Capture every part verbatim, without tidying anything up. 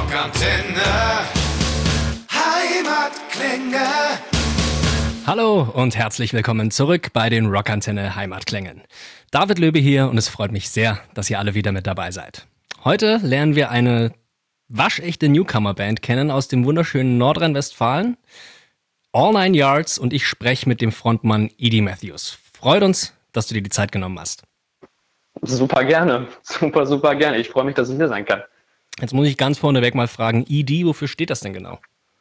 Rockantenne Heimatklänge. Hallo und herzlich willkommen zurück bei den Rockantenne Heimatklängen. David Löbe hier und es freut mich sehr, dass ihr alle wieder mit dabei seid. Heute lernen wir eine waschechte Newcomer-Band kennen aus dem wunderschönen Nordrhein-Westfalen. All Nine Yards, und ich spreche mit dem Frontmann Edie Matthews. Freut uns, dass du dir die Zeit genommen hast. Super gerne, super, super gerne. Ich freue mich, dass ich hier sein kann. Jetzt muss ich ganz vorneweg mal fragen, Edie, wofür steht das denn genau?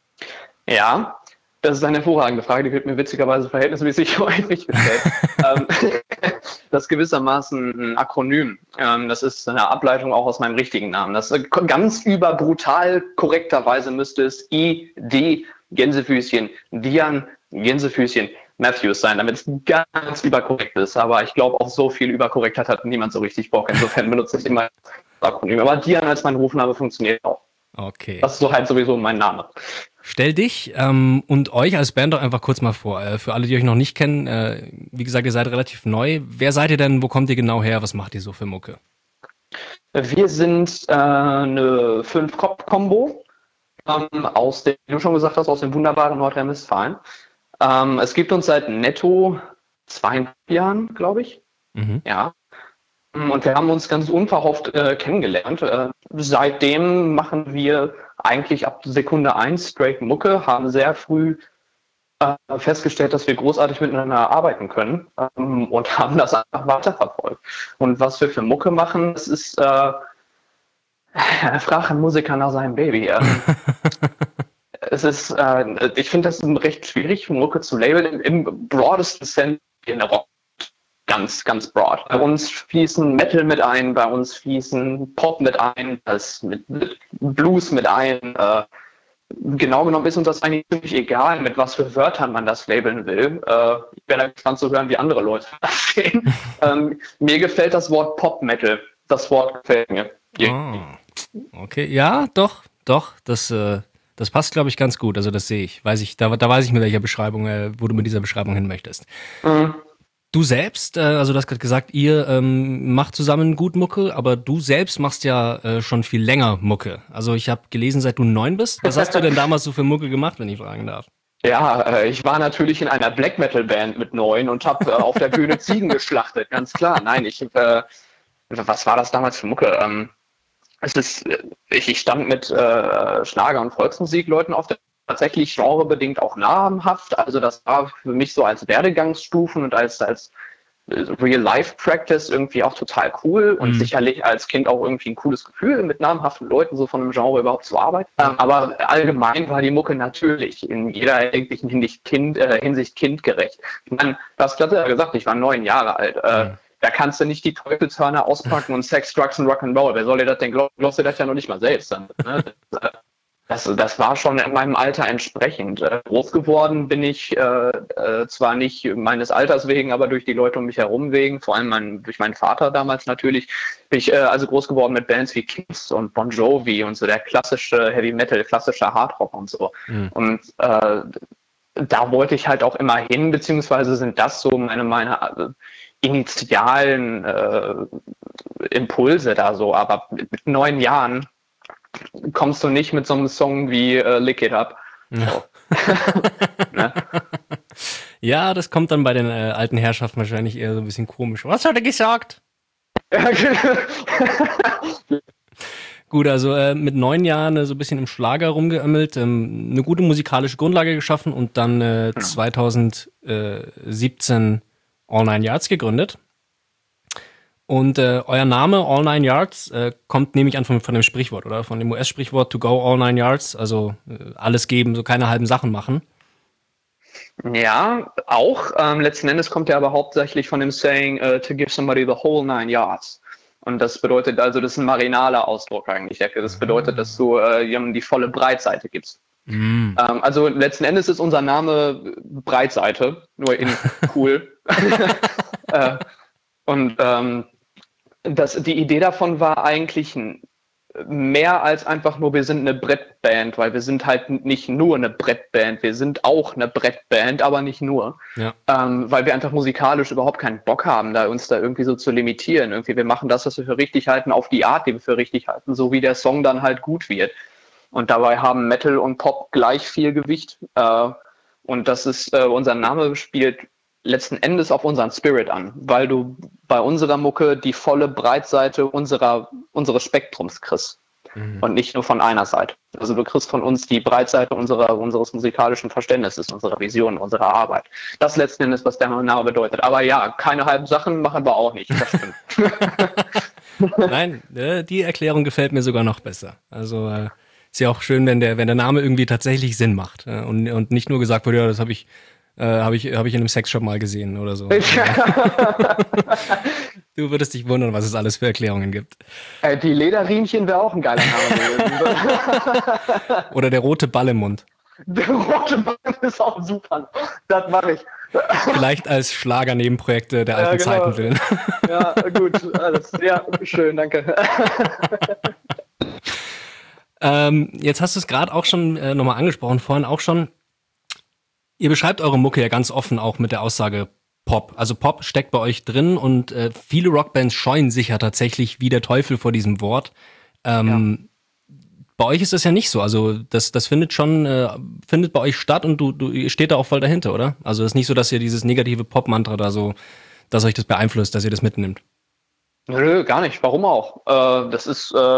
Ja, das ist eine hervorragende Frage, die wird mir witzigerweise verhältnismäßig häufig gestellt. ähm, das ist gewissermaßen ein Akronym. Ähm, das ist eine Ableitung auch aus meinem richtigen Namen. Das ist ganz überbrutal korrekterweise müsste es I D Gänsefüßchen Dian Gänsefüßchen Matthews sein, damit es ganz überkorrekt ist. Aber ich glaube, auf so viel Überkorrektheit hat niemand so richtig Bock. Insofern benutze ich immer das Akronym. Aber Dian als mein Rufname funktioniert auch. Okay. Das ist so halt sowieso mein Name. Stell dich ähm, und euch als Band doch einfach kurz mal vor. Äh, für alle, die euch noch nicht kennen, äh, wie gesagt, ihr seid relativ neu. Wer seid ihr denn? Wo kommt ihr genau her? Was macht ihr so für Mucke? Wir sind äh, eine Fünf-Kopf-Kombo ähm, aus dem, wie du schon gesagt hast, aus dem wunderbaren Nordrhein-Westfalen. Ähm, es gibt uns seit netto zweieinhalb Jahren, glaube ich. Mhm. Ja. Und wir haben uns ganz unverhofft äh, kennengelernt. Äh, seitdem machen wir eigentlich ab Sekunde eins straight Mucke, haben sehr früh äh, festgestellt, dass wir großartig miteinander arbeiten können ähm, und haben das einfach weiterverfolgt. Und was wir für Mucke machen, das ist äh, frag einen Musiker nach seinem Baby. Ähm, es ist, äh, ich finde das recht schwierig, Mucke zu labeln im, im broadesten Sinne in der Rock. Ganz, ganz broad. Bei uns fließen Metal mit ein, bei uns fließen Pop mit ein, das mit, mit Blues mit ein. Äh, genau genommen ist uns das eigentlich ziemlich egal, mit was für Wörtern man das labeln will. Äh, ich bin da gespannt zu hören, wie andere Leute das sehen. ähm, mir gefällt das Wort Pop-Metal. Das Wort gefällt mir. Oh. Okay, ja, doch, doch. Das, äh, das passt, glaube ich, ganz gut. Also das sehe ich. Weiß ich, da, da weiß ich mit welcher Beschreibung, äh, wo du mit dieser Beschreibung hin möchtest. Mhm. Du selbst, äh, also du hast gerade gesagt, ihr ähm, macht zusammen gut Mucke, aber du selbst machst ja äh, schon viel länger Mucke. Also ich habe gelesen, seit du neun bist. Was hast du denn damals so für Mucke gemacht, wenn ich fragen darf? Ja, äh, ich war natürlich in einer Black Metal Band mit neun und habe äh, auf der Bühne Ziegen geschlachtet, ganz klar. Nein, ich, äh, was war das damals für Mucke? Ähm, es ist, ich, ich stand mit äh, Schlager- und Volksmusikleuten auf der tatsächlich genrebedingt auch namhaft. Also das war für mich so als Werdegangsstufen und als, als Real-Life-Practice irgendwie auch total cool und mhm. sicherlich als Kind auch irgendwie ein cooles Gefühl, mit namhaften Leuten so von einem Genre überhaupt zu arbeiten. Ähm, aber allgemein war die Mucke natürlich in jeder erdenklichen Hinsicht, kind, äh, Hinsicht kindgerecht. Ich meine, du hast gerade gesagt, ich war neun Jahre alt. Äh, mhm. Da kannst du nicht die Teufelshörner auspacken und Sex, Drugs und Rock'n'Roll. Wer soll dir das denn glauben? Glaubst du das ja noch nicht mal selbst dann, ne? Das, das war schon in meinem Alter entsprechend. Äh, groß geworden bin ich äh, äh, zwar nicht meines Alters wegen, aber durch die Leute um mich herum wegen, vor allem mein, durch meinen Vater damals natürlich, bin ich äh, also groß geworden mit Bands wie Kiss und Bon Jovi und so der klassische Heavy Metal, klassische Hardrock und so. Mhm. Und äh, da wollte ich halt auch immer hin, beziehungsweise sind das so meine, meine initialen äh, Impulse da so, aber mit, mit neun Jahren kommst du nicht mit so einem Song wie äh, Lick It Up. Ja. So. Ne? Ja, das kommt dann bei den äh, alten Herrschaften wahrscheinlich eher so ein bisschen komisch. Was hat er gesagt? Gut, also äh, mit neun Jahren äh, so ein bisschen im Schlager rumgeömmelt, ähm, eine gute musikalische Grundlage geschaffen und dann äh, ja. zwanzig siebzehn All Nine Yards gegründet. Und äh, euer Name All Nine Yards äh, kommt, nehme ich an, von, von dem Sprichwort, oder? Von dem U S-Sprichwort to go all nine yards, also äh, alles geben, so keine halben Sachen machen. Ja, auch. Ähm, letzten Endes kommt er aber hauptsächlich von dem Saying uh, to give somebody the whole nine yards. Und das bedeutet also, das ist ein marinaler Ausdruck eigentlich. Das bedeutet, dass du äh, jemandem die volle Breitseite gibst. Mm. Ähm, also letzten Endes ist unser Name Breitseite, nur in cool. äh, und ähm, das, die Idee davon war eigentlich mehr als einfach nur, wir sind eine Brettband, weil wir sind halt nicht nur eine Brettband, wir sind auch eine Brettband, aber nicht nur, ja. ähm, weil wir einfach musikalisch überhaupt keinen Bock haben, da uns da irgendwie so zu limitieren. Irgendwie, wir machen das, was wir für richtig halten, auf die Art, die wir für richtig halten, so wie der Song dann halt gut wird. Und dabei haben Metal und Pop gleich viel Gewicht. Äh, und das ist, äh, unser Name spielt letzten Endes auf unseren Spirit an, weil du bei unserer Mucke die volle Breitseite unserer, unseres Spektrums kriegst. Mhm. Und nicht nur von einer Seite. Also du kriegst von uns die Breitseite unserer, unseres musikalischen Verständnisses, unserer Vision, unserer Arbeit. Das letzten Endes, was der Name bedeutet. Aber ja, keine halben Sachen machen wir auch nicht. Das stimmt. Nein, äh, die Erklärung gefällt mir sogar noch besser. Also äh, ist ja auch schön, wenn der, wenn der Name irgendwie tatsächlich Sinn macht. Äh, und, und nicht nur gesagt wird, ja, das habe ich Äh, habe ich, hab ich in einem Sexshop mal gesehen oder so. Du würdest dich wundern, was es alles für Erklärungen gibt. Äh, die Lederriemchen wäre auch ein geiler Name gewesen. Oder der rote Ball im Mund. Der rote Ball ist auch super. Das mache ich. Vielleicht als Schlager-Nebenprojekte der alten ja, genau. Zeiten willen. Ja, gut. Alles. Ja, schön, danke. ähm, jetzt hast du es gerade auch schon äh, nochmal angesprochen, vorhin auch schon. Ihr beschreibt eure Mucke ja ganz offen auch mit der Aussage Pop. Also Pop steckt bei euch drin und äh, viele Rockbands scheuen sich ja tatsächlich wie der Teufel vor diesem Wort. Ähm, ja. Bei euch ist das ja nicht so. Also das, das findet schon, äh, findet bei euch statt und du, du ihr steht da auch voll dahinter, oder? Also es ist nicht so, dass ihr dieses negative Pop-Mantra da so, dass euch das beeinflusst, dass ihr das mitnimmt. Nö, gar nicht. Warum auch? Äh, das ist... Äh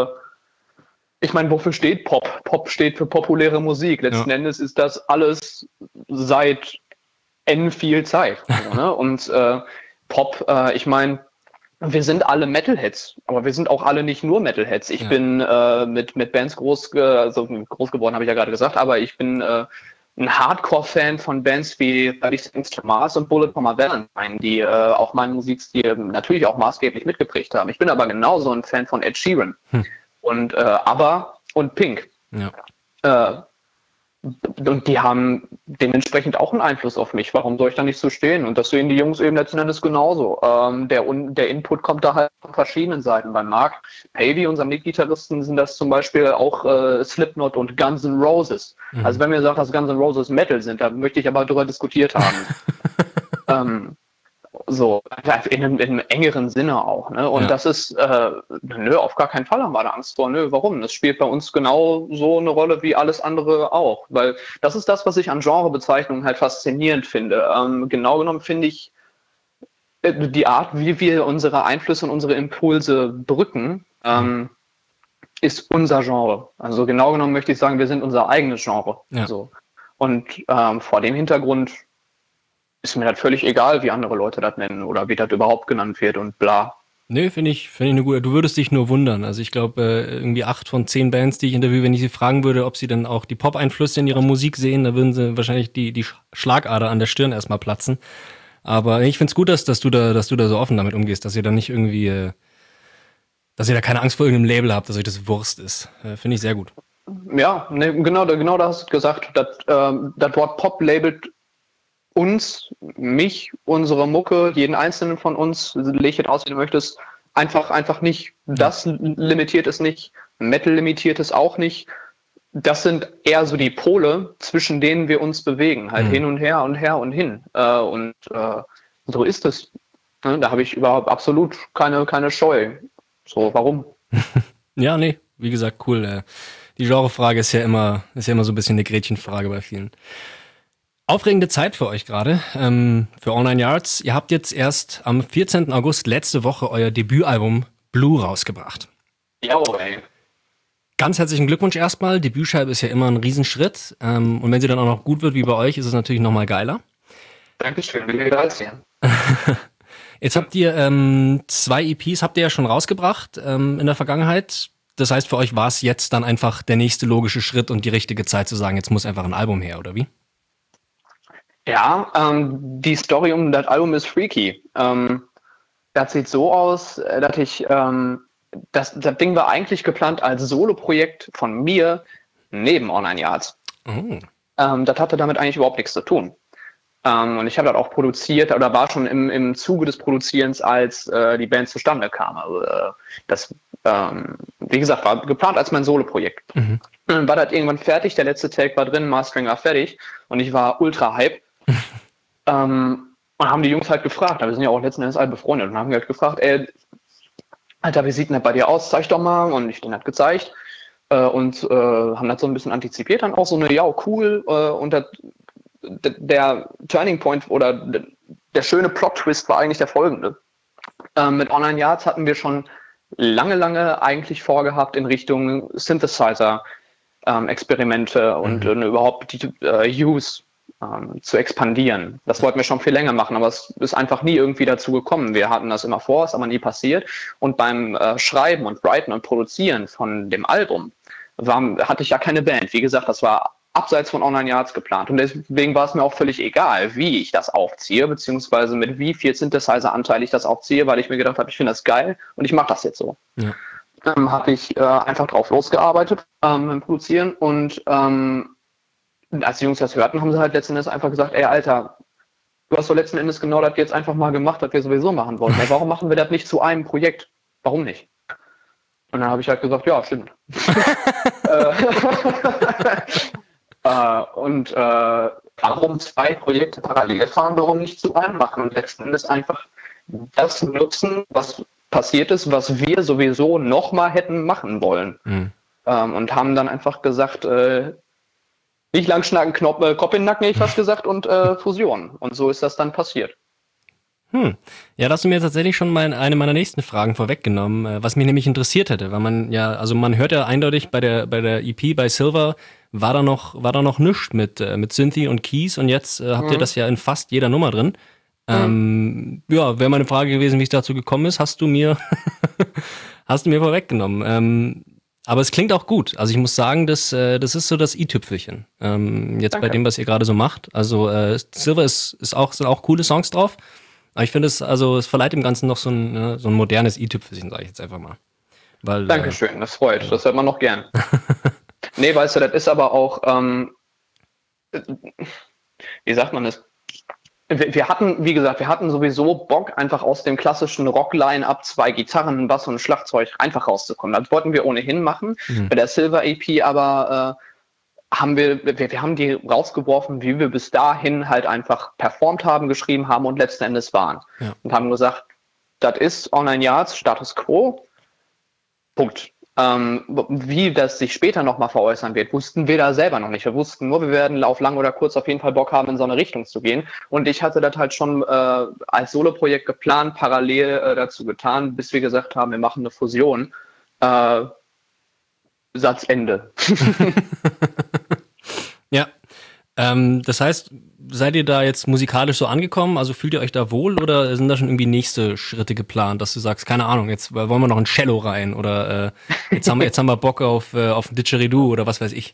Ich meine, wofür steht Pop? Pop steht für populäre Musik. Letzten ja. Endes ist das alles seit n viel Zeit. Also, ne? Und äh, Pop, äh, ich meine, wir sind alle Metalheads, aber wir sind auch alle nicht nur Metalheads. Ich ja. bin äh, mit, mit Bands groß, äh, also groß geworden, habe ich ja gerade gesagt, aber ich bin äh, ein Hardcore-Fan von Bands wie thirty Seconds to Mars und Bullet for My Valentine, die äh, auch meinen Musikstil natürlich auch maßgeblich mitgeprägt haben. Ich bin aber genauso ein Fan von Ed Sheeran. Hm. Und äh, ABBA und Pink. Ja. Äh, und die haben dementsprechend auch einen Einfluss auf mich. Warum soll ich da nicht so stehen? Und das sehen die Jungs eben letzten Endes genauso. Ähm, der, der Input kommt da halt von verschiedenen Seiten. Bei Mark Pavey, unserem Lead-Gitarristen, sind das zum Beispiel auch äh, Slipknot und Guns N' Roses. Mhm. Also wenn mir sagt, dass Guns N' Roses Metal sind, da möchte ich aber darüber diskutiert haben. ähm, So, in einem, in einem engeren Sinne auch, ne? Und ja. das ist, äh, nö, auf gar keinen Fall haben wir da Angst vor. Nö, warum? Das spielt bei uns genau so eine Rolle wie alles andere auch. Weil das ist das, was ich an Genrebezeichnungen halt faszinierend finde. Ähm, genau genommen finde ich äh, die Art, wie wir unsere Einflüsse und unsere Impulse brücken, ähm, ist unser Genre. Also genau genommen möchte ich sagen, wir sind unser eigenes Genre. Ja. So. Und ähm, vor dem Hintergrund ist mir das völlig egal, wie andere Leute das nennen oder wie das überhaupt genannt wird und bla. Nö, finde ich, finde ich eine gute. Du würdest dich nur wundern. Also ich glaube, äh, irgendwie acht von zehn Bands, die ich interviewe, wenn ich sie fragen würde, ob sie dann auch die Pop-Einflüsse in ihrer Musik sehen, da würden sie wahrscheinlich die, die Schlagader an der Stirn erstmal platzen. Aber ich finde es gut, dass, dass du da, dass du da so offen damit umgehst, dass ihr da nicht irgendwie, äh, dass ihr da keine Angst vor irgendeinem Label habt, dass euch das Wurst ist. Äh, finde ich sehr gut. Ja, ne, genau, genau das hast du gesagt. Das, ähm, das Wort Pop labelt uns, mich, unsere Mucke, jeden einzelnen von uns, leg es aus, wie du möchtest, einfach, einfach nicht. Das limitiert es nicht, Metal limitiert es auch nicht. Das sind eher so die Pole, zwischen denen wir uns bewegen, halt mhm. hin und her und her und hin. Äh, und äh, so ist es. Ne? Da habe ich überhaupt absolut keine, keine Scheu. So, warum? Ja, nee, wie gesagt, cool. Die Genrefrage ist ja immer, ist ja immer so ein bisschen eine Gretchenfrage bei vielen. Aufregende Zeit für euch gerade, ähm, für All Nine Yards. Ihr habt jetzt erst am vierzehnten August letzte Woche euer Debütalbum Blue rausgebracht. Ja, ey. Ganz herzlichen Glückwunsch erstmal. Debütscheibe ist ja immer ein Riesenschritt. Ähm, und wenn sie dann auch noch gut wird wie bei euch, ist es natürlich nochmal geiler. Dankeschön, will ich erzählen. Jetzt habt ihr ähm, zwei E Ps, habt ihr ja schon rausgebracht ähm, in der Vergangenheit. Das heißt, für euch war es jetzt dann einfach der nächste logische Schritt und die richtige Zeit zu sagen, jetzt muss einfach ein Album her, oder wie? Ja, ähm, die Story um das Album ist freaky. Ähm, das sieht so aus, dass ich, ähm, das, das Ding war eigentlich geplant als Solo-Projekt von mir neben All Nine Yards. Oh. Ähm, das hatte damit eigentlich überhaupt nichts zu tun. Ähm, und ich habe das auch produziert oder war schon im, im Zuge des Produzierens, als äh, die Band zustande kam. Also, äh, das, ähm, wie gesagt, war geplant als mein Solo-Projekt. Mhm. Dann war das irgendwann fertig, der letzte Take war drin, Mastering war fertig und ich war ultra hype. ähm, und haben die Jungs halt gefragt, wir sind ja auch letzten Endes alle befreundet, und haben halt gefragt, ey, Alter, wie sieht denn das bei dir aus? Zeig doch mal. Und ich denen halt gezeigt. äh, und äh, haben das so ein bisschen antizipiert, dann auch so eine, ja, cool, äh, und das, der Turning Point oder der schöne Plot-Twist war eigentlich der folgende. Äh, mit Online Yards hatten wir schon lange, lange eigentlich vorgehabt in Richtung Synthesizer-Experimente ähm, und mhm. äh, überhaupt die äh, Use ähm, zu expandieren. Das wollten wir schon viel länger machen, aber es ist einfach nie irgendwie dazu gekommen. Wir hatten das immer vor, ist aber nie passiert. Und beim äh, Schreiben und Writen und Produzieren von dem Album war, hatte ich ja keine Band. Wie gesagt, das war abseits von Online Yards geplant. Und deswegen war es mir auch völlig egal, wie ich das aufziehe, beziehungsweise mit wie viel Synthesizer-Anteil ich das aufziehe, weil ich mir gedacht habe, ich finde das geil und ich mache das jetzt so. Ja. Ähm, habe ich äh, einfach drauf losgearbeitet ähm, im Produzieren und ähm, als die Jungs das hörten, haben sie halt letzten Endes einfach gesagt, ey Alter, du hast doch letzten Endes genau das jetzt einfach mal gemacht, was wir sowieso machen wollten. Ey, warum machen wir das nicht zu einem Projekt? Warum nicht? Und dann habe ich halt gesagt, ja, stimmt. Uh, und uh, warum zwei Projekte parallel fahren, warum nicht zu einem machen und letzten Endes einfach das nutzen, was passiert ist, was wir sowieso nochmal hätten machen wollen. Mhm. Um, und haben dann einfach gesagt, äh, nicht lang schnacken, Knopf, äh, Kopf in den Nacken, hätte ich fast gesagt, und äh, Fusion. Und so ist das dann passiert. Hm. Ja, da hast du mir tatsächlich schon mal eine meiner nächsten Fragen vorweggenommen, was mich nämlich interessiert hätte, weil man ja, also man hört ja eindeutig bei der bei der E P, bei Silver, war da noch war da noch nichts mit äh, mit Synthi und Keys und jetzt äh, habt mhm. ihr das ja in fast jeder Nummer drin. Mhm. Ähm, ja, wäre meine Frage gewesen, wie es dazu gekommen ist, hast du mir hast du mir vorweggenommen. Ähm, aber es klingt auch gut. Also ich muss sagen, das äh, das ist so das i-Tüpfelchen. Ähm, jetzt Danke. Bei dem, was ihr gerade so macht. Also äh, Silver ist ist auch sind auch coole Songs drauf. Aber ich finde es, also es verleiht dem Ganzen noch so ein, ne, so ein modernes i-Tüpfelchen, sage ich jetzt einfach mal. Weil, Dankeschön, das freut, ja. Das hört man noch gern. Nee, weißt du, das ist aber auch, ähm, wie sagt man das? Wir, wir hatten, wie gesagt, wir hatten sowieso Bock, einfach aus dem klassischen Rock-Line-Up zwei Gitarren, ein Bass und ein Schlagzeug einfach rauszukommen. Das wollten wir ohnehin machen. Mhm. Bei der Silver E P aber äh, haben wir, wir, wir haben die rausgeworfen, wie wir bis dahin halt einfach performt haben, geschrieben haben und letzten Endes waren. Ja. Und haben gesagt, das ist Online Yards, Status Quo, Punkt. Ähm, wie das sich später nochmal veräußern wird, wussten wir da selber noch nicht. Wir wussten nur, wir werden auf lang oder kurz auf jeden Fall Bock haben, in so eine Richtung zu gehen. Und ich hatte das halt schon äh, als Soloprojekt geplant, parallel äh, dazu getan, bis wir gesagt haben, wir machen eine Fusion. Äh, Satz Ende. Ja, ähm, das heißt, seid ihr da jetzt musikalisch so angekommen? Also fühlt ihr euch da wohl oder sind da schon irgendwie nächste Schritte geplant, dass du sagst, keine Ahnung, jetzt wollen wir noch ein Cello rein oder äh, jetzt haben wir jetzt haben wir Bock auf äh, auf ein Didgeridoo oder was weiß ich?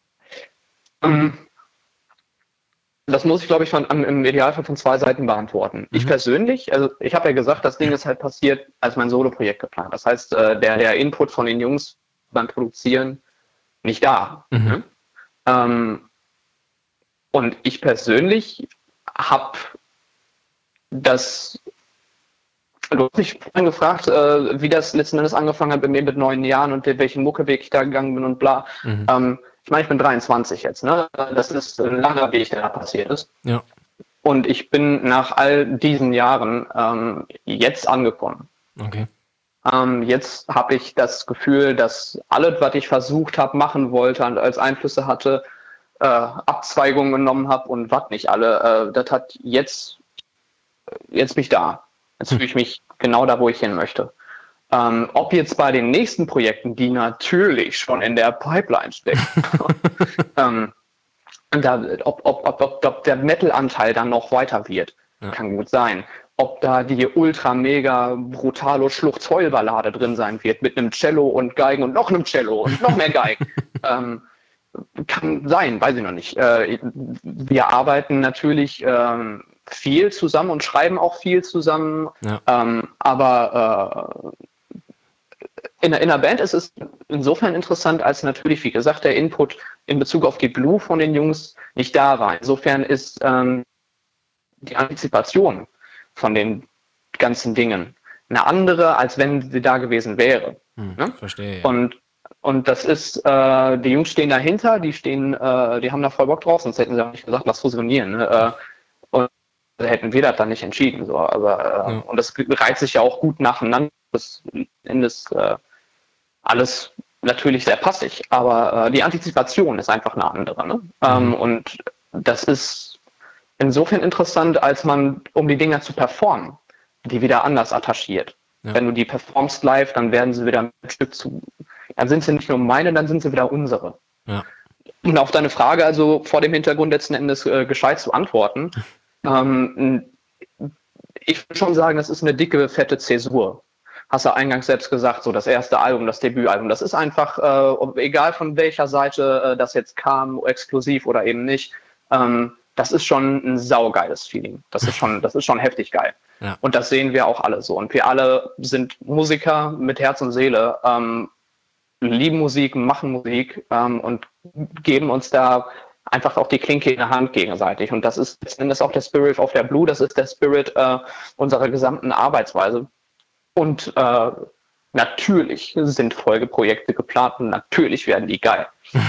Das muss ich, glaube ich, von, im Idealfall von zwei Seiten beantworten. Mhm. Ich persönlich, also ich habe ja gesagt, das Ding ist halt passiert als mein Solo-Projekt geplant. Das heißt, äh, der der Input von den Jungs beim Produzieren nicht da. Mhm. Ne? Ähm, und ich persönlich habe das, du hast mich vorhin gefragt, äh, wie das letzten Endes angefangen hat bei mir mit neun Jahren und welchen Muckeweg ich da gegangen bin und bla. Mhm. Ähm, ich meine, ich bin dreiundzwanzig jetzt, ne? Das ist ein langer Weg, der da passiert ist. Ja. Und ich bin nach all diesen Jahren ähm, jetzt angekommen. Okay. Ähm, jetzt habe ich das Gefühl, dass alles, was ich versucht habe, machen wollte und als Einflüsse hatte, äh, Abzweigungen genommen habe und was nicht alle, äh, das hat jetzt, jetzt bin ich da. Jetzt fühle ich mich genau da, wo ich hin möchte. Ähm, ob jetzt bei den nächsten Projekten, die natürlich schon in der Pipeline stecken, ähm, da, ob, ob, ob, ob, ob der Metal-Anteil dann noch weiter wird, ja. Kann gut sein. Ob da die ultra mega brutale Schluchz-Heul-Ballade drin sein wird mit einem Cello und Geigen und noch einem Cello und noch mehr Geigen. ähm, kann sein, weiß ich noch nicht. Äh, wir arbeiten natürlich ähm, viel zusammen und schreiben auch viel zusammen, ja. ähm, aber äh, in, in einer Band ist es insofern interessant, als natürlich, wie gesagt, der Input in Bezug auf die Blue von den Jungs nicht da war. Insofern ist ähm, die Antizipation von den ganzen Dingen eine andere, als wenn sie da gewesen wäre. Hm, ne? Verstehe. Ja. Und und das ist, äh, die Jungs stehen dahinter, die stehen, äh, die haben da voll Bock drauf, sonst hätten sie auch nicht gesagt, lass fusionieren. Ne? Äh, und hätten wir das dann nicht entschieden. So. Aber äh, ja. Und das reiht sich ja auch gut nacheinander. Das Endes äh, alles natürlich sehr passig, aber äh, die Antizipation ist einfach eine andere. Ne? Mhm. Ähm, und das ist insofern interessant, als man, um die Dinger zu performen, die wieder anders attachiert. Ja. Wenn du die performst live, dann werden sie wieder ein Stück zu, dann sind sie nicht nur meine, dann sind sie wieder unsere. Ja. Und auf deine Frage also vor dem Hintergrund letzten Endes äh, gescheit zu antworten, ähm, ich würde schon sagen, das ist eine dicke, fette Zäsur. Hast du eingangs selbst gesagt, so das erste Album, das Debütalbum, das ist einfach, äh, egal von welcher Seite äh, das jetzt kam, exklusiv oder eben nicht, ähm, das ist schon ein saugeiles Feeling. Das ist schon, das ist schon heftig geil. Ja. Und das sehen wir auch alle so. Und wir alle sind Musiker mit Herz und Seele, ähm, lieben Musik, machen Musik ähm, und geben uns da einfach auch die Klinke in der Hand gegenseitig. Und das ist letzten Endes auch der Spirit of der Blue, das ist der Spirit äh, unserer gesamten Arbeitsweise. Und äh, natürlich sind Folgeprojekte geplant und natürlich werden die geil.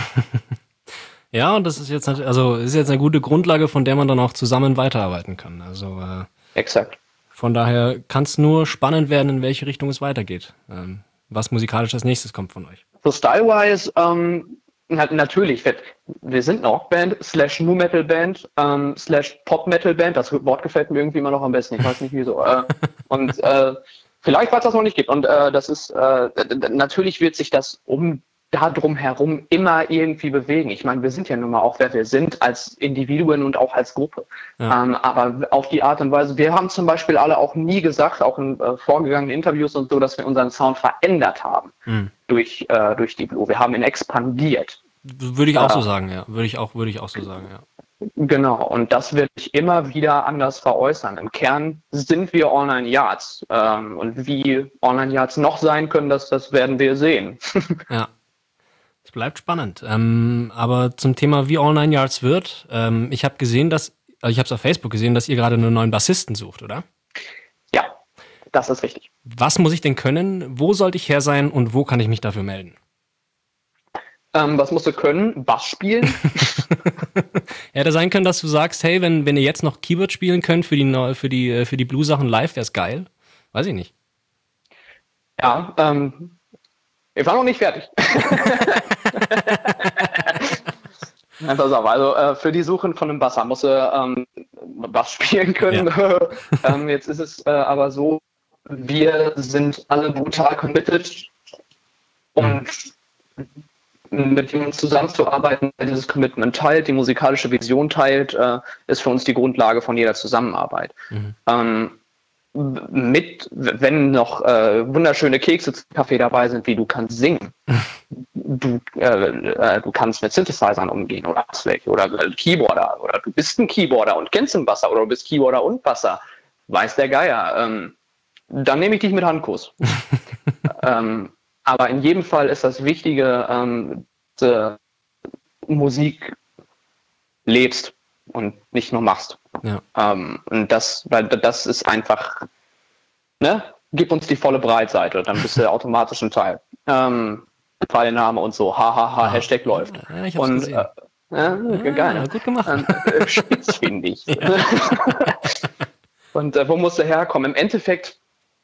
Ja, und das ist jetzt also ist jetzt eine gute Grundlage, von der man dann auch zusammen weiterarbeiten kann. Also äh, exakt. Von daher kann es nur spannend werden, in welche Richtung es weitergeht. Ähm, was musikalisch als nächstes kommt von euch. So style-wise, ähm, na, natürlich, wir, wir sind eine Rockband, slash Nu-Metal-Band, ähm, slash Pop-Metal-Band, das Wort gefällt mir irgendwie immer noch am besten, ich weiß nicht wieso. Äh, und äh, vielleicht, weil es das noch nicht gibt. Und äh, das ist, äh, natürlich wird sich das um da drum herum immer irgendwie bewegen. Ich meine, wir sind ja nun mal auch, wer wir sind, als Individuen und auch als Gruppe. Ja. Ähm, aber auf die Art und Weise, wir haben zum Beispiel alle auch nie gesagt, auch in äh, vorgegangenen Interviews und so, dass wir unseren Sound verändert haben mhm. durch, äh, durch die Blue. Wir haben ihn expandiert. Würde ich auch äh, so sagen, ja. Würde ich auch, würde ich auch so sagen, ja. Genau, und das wird sich immer wieder anders veräußern. Im Kern sind wir All Nine Yards. Ähm, und wie All Nine Yards noch sein können, das, das werden wir sehen. Ja. Es bleibt spannend. Ähm, aber zum Thema, wie All Nine Yards wird, ähm, ich habe gesehen, dass, also ich habe es auf Facebook gesehen, dass ihr gerade einen neuen Bassisten sucht, oder? Ja, das ist richtig. Was muss ich denn können? Wo sollte ich her sein und wo kann ich mich dafür melden? Ähm, was musst du können? Bass spielen? Hätte sein können, dass du sagst, hey, wenn, wenn ihr jetzt noch Keyboard spielen könnt für die, für die, für die Blue-Sachen live, wäre es geil. Weiß ich nicht. Ja, ähm, ich war noch nicht fertig. Nein, pass auf, also äh, für die Suche von einem Basser musst du ähm, Bass spielen können. Ja. ähm, jetzt ist es äh, aber so, wir sind alle brutal committed und mhm. mit jemandem zusammenzuarbeiten, der dieses Commitment teilt, die musikalische Vision teilt, äh, ist für uns die Grundlage von jeder Zusammenarbeit. Mhm. Ähm, mit, wenn noch äh, wunderschöne Kekse zum Kaffee dabei sind, wie du kannst singen, du, äh, äh, du kannst mit Synthesizern umgehen oder hast welche oder äh, Keyboarder oder du bist ein Keyboarder und kennst einen Basser oder du bist Keyboarder und Basser, weiß der Geier, ähm, dann nehme ich dich mit Handkuss. ähm, aber in jedem Fall ist das Wichtige, ähm, dass du Musik lebst und nicht nur machst. Ja. Ähm, und das, weil das ist einfach, ne, gib uns die volle Breitseite, dann bist du automatisch ein Teil. Ähm, Teilnahme und so, hahaha, ja. Hashtag läuft. Ja, ich hab's und gesehen. Äh, äh, ja, geil, ne? Gut gemacht. Ähm, äh, spitz, finde ich. Ja. Und äh, wo musst du herkommen? Im Endeffekt,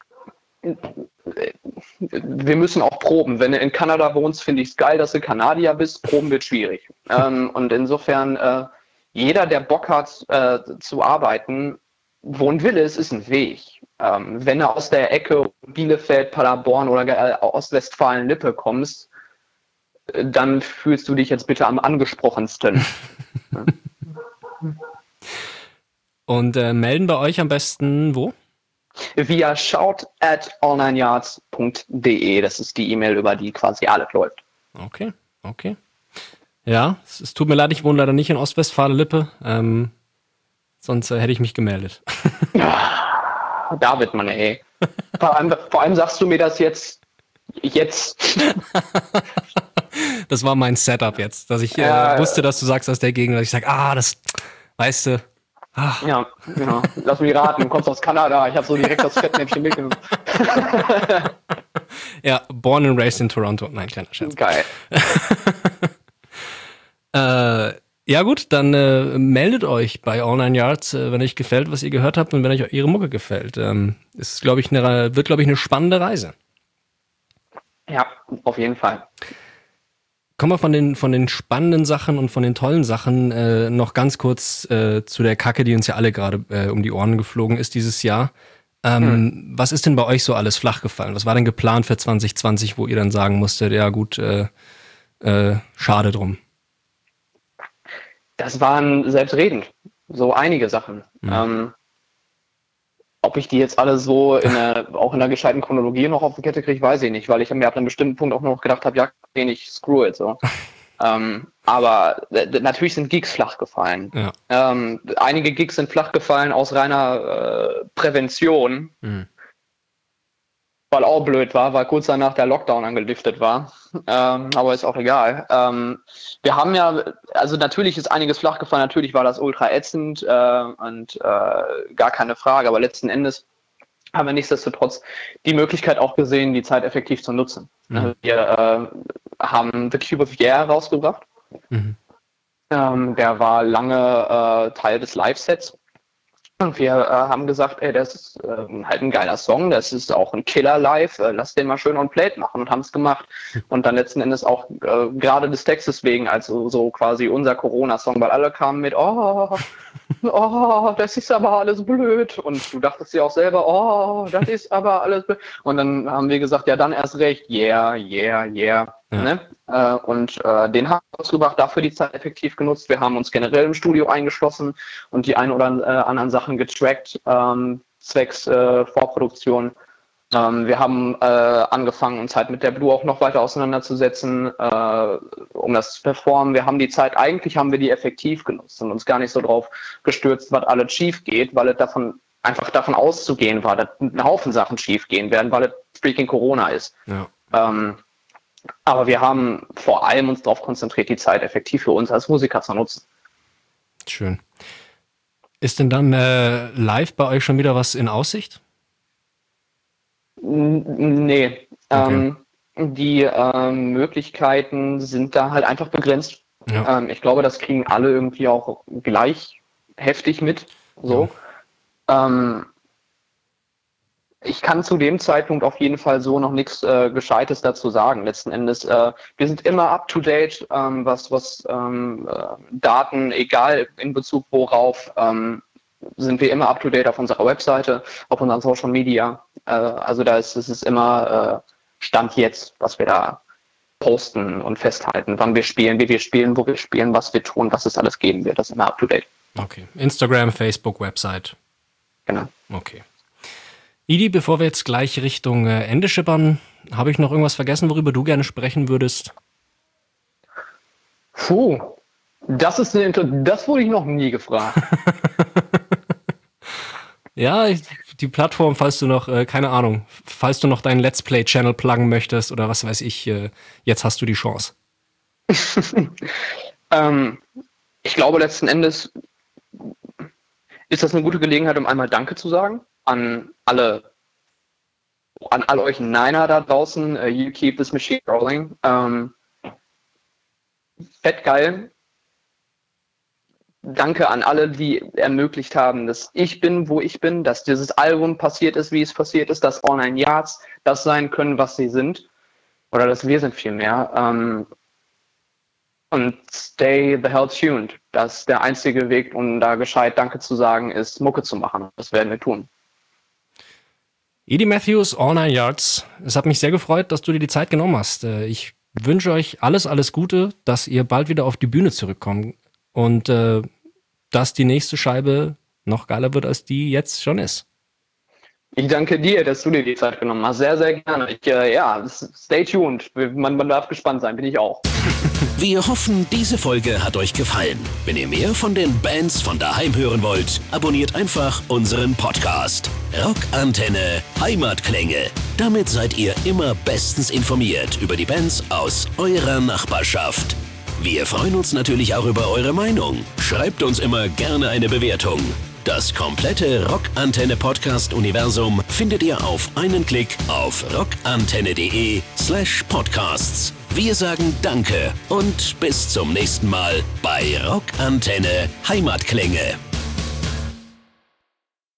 wir müssen auch proben. Wenn du in Kanada wohnst, finde ich es geil, dass du Kanadier bist. Proben wird schwierig. ähm, und insofern, äh, jeder, der Bock hat äh, zu arbeiten, wo ein Wille ist, ist ein Weg. Ähm, wenn du aus der Ecke Bielefeld, Paderborn oder äh, Ostwestfalen-Lippe kommst, äh, dann fühlst du dich jetzt bitte am angesprochensten. Und äh, melden bei euch am besten wo? Via shout at all nine yards punkt de. Das ist die E-Mail, über die quasi alles läuft. Okay, okay. Ja, es, es tut mir leid, ich wohne leider nicht in Ostwestfalen-Lippe. Ähm, sonst äh, hätte ich mich gemeldet. Ja, David, Mann, ey. Vor allem, vor allem sagst du mir das jetzt. Jetzt. Das war mein Setup jetzt, dass ich äh, äh, wusste, dass du sagst aus der Gegend, dass ich sage, ah, das, weißt du. Ah. Ja, ja, lass mich raten, du kommst aus Kanada, ich habe so direkt das Fettnäpfchen mitgenommen. Ja, born and raised in Toronto. Nein, kleiner Scherz. Geil. äh, ja gut, dann äh, meldet euch bei All Nine Yards, äh, wenn euch gefällt, was ihr gehört habt und wenn euch ihre Mucke gefällt. Ähm, ist, glaube ich, eine, wird, glaube ich, eine spannende Reise. Ja, auf jeden Fall. Kommen wir von den, von den spannenden Sachen und von den tollen Sachen äh, noch ganz kurz äh, zu der Kacke, die uns ja alle gerade äh, um die Ohren geflogen ist dieses Jahr. Ähm, hm. Was ist denn bei euch so alles flach gefallen? Was war denn geplant für zwanzig zwanzig, wo ihr dann sagen musstet, ja gut, äh, äh, schade drum? Das waren selbstredend so einige Sachen. Hm. Ähm, ob ich die jetzt alle so in einer, auch in einer gescheiten Chronologie noch auf die Kette kriege, weiß ich nicht, weil ich mir ab einem bestimmten Punkt auch noch gedacht habe, ja, nee, ich screw it so. ähm, aber äh, natürlich sind Gigs flach gefallen. Ja. Ähm, einige Gigs sind flach gefallen aus reiner äh, Prävention, mhm. weil auch blöd war, weil kurz danach der Lockdown angeliftet war. Ähm, aber ist auch egal. Ähm, wir haben ja, also natürlich ist einiges flach gefallen, natürlich war das ultra ätzend äh, und äh, gar keine Frage, aber letzten Endes haben wir nichtsdestotrotz die Möglichkeit auch gesehen, die Zeit effektiv zu nutzen. Mhm. Wir äh, haben The Cube of Year rausgebracht. Mhm. Ähm, der war lange äh, Teil des Live-Sets. Und wir äh, haben gesagt, ey, das ist äh, halt ein geiler Song, das ist auch ein Killer live, äh, lass den mal schön on Plate machen und haben es gemacht. Und dann letzten Endes auch äh, gerade des Textes wegen, also so quasi unser Corona-Song, weil alle kamen mit, oh, oh, das ist aber alles blöd. Und du dachtest dir auch selber, oh, das ist aber alles blöd. Und dann haben wir gesagt, ja, dann erst recht, yeah, yeah, yeah. Ja. Ne? Äh, und äh, den haben wir ausgebracht, dafür die Zeit effektiv genutzt. Wir haben uns generell im Studio eingeschlossen und die ein oder äh, anderen Sachen getrackt, ähm, zwecks äh, Vorproduktion. Ähm, wir haben äh, angefangen, uns halt mit der Blue auch noch weiter auseinanderzusetzen, äh, um das zu performen. Wir haben die Zeit, eigentlich haben wir die effektiv genutzt und uns gar nicht so drauf gestürzt, was alles schief geht, weil es davon einfach davon auszugehen war, dass ein Haufen Sachen schief gehen werden, weil es freaking Corona ist. Ja. Ähm, aber wir haben vor allem uns darauf konzentriert, die Zeit effektiv für uns als Musiker zu nutzen. Schön. Ist denn dann äh, live bei euch schon wieder was in Aussicht? Nee. Okay. Ähm, die ähm, Möglichkeiten sind da halt einfach begrenzt. Ja. Ähm, ich glaube, das kriegen alle irgendwie auch gleich heftig mit. So. Ja. Ähm, Ich kann zu dem Zeitpunkt auf jeden Fall so noch nichts äh, Gescheites dazu sagen. Letzten Endes, äh, wir sind immer up to date, ähm, was, was ähm, äh, Daten, egal in Bezug worauf, ähm, sind wir immer up to date auf unserer Webseite, auf unseren Social Media. Äh, also da ist es ist immer äh, Stand jetzt, was wir da posten und festhalten, wann wir spielen, wie wir spielen, wo wir spielen, was wir tun, was es alles geben wird. Das ist immer up to date. Okay. Instagram, Facebook, Website. Genau. Okay. Idi, bevor wir jetzt gleich Richtung äh, Ende schippern, habe ich noch irgendwas vergessen, worüber du gerne sprechen würdest? Puh, das ist eine Inter- das wurde ich noch nie gefragt. Ja, ich, die Plattform, falls du noch, äh, keine Ahnung, falls du noch deinen Let's Play-Channel pluggen möchtest oder was weiß ich, äh, jetzt hast du die Chance. ähm, ich glaube, letzten Endes ist das eine gute Gelegenheit, um einmal Danke zu sagen. An alle, an all euch Niner da draußen, uh, you keep this machine rolling. Ähm, fett geil. Danke an alle, die ermöglicht haben, dass ich bin, wo ich bin, dass dieses Album passiert ist, wie es passiert ist, dass All Nine Yards das sein können, was sie sind. Oder dass wir sind vielmehr. Ähm, und stay the hell tuned. Das ist der einzige Weg, um da gescheit Danke zu sagen, ist Mucke zu machen. Das werden wir tun. Idi Matthews, All Nine Yards. Es hat mich sehr gefreut, dass du dir die Zeit genommen hast. Ich wünsche euch alles, alles Gute, dass ihr bald wieder auf die Bühne zurückkommt und äh, dass die nächste Scheibe noch geiler wird, als die jetzt schon ist. Ich danke dir, dass du dir die Zeit genommen hast. Sehr, sehr gerne. Ich, äh, ja, stay tuned. Man, man darf gespannt sein, bin ich auch. Wir hoffen, diese Folge hat euch gefallen. Wenn ihr mehr von den Bands von daheim hören wollt, abonniert einfach unseren Podcast. Rockantenne Heimatklänge. Damit seid ihr immer bestens informiert über die Bands aus eurer Nachbarschaft. Wir freuen uns natürlich auch über eure Meinung. Schreibt uns immer gerne eine Bewertung. Das komplette Rockantenne-Podcast-Universum findet ihr auf einen Klick auf rockantenne.de slash podcasts. Wir sagen Danke und bis zum nächsten Mal bei Rockantenne Heimatklänge.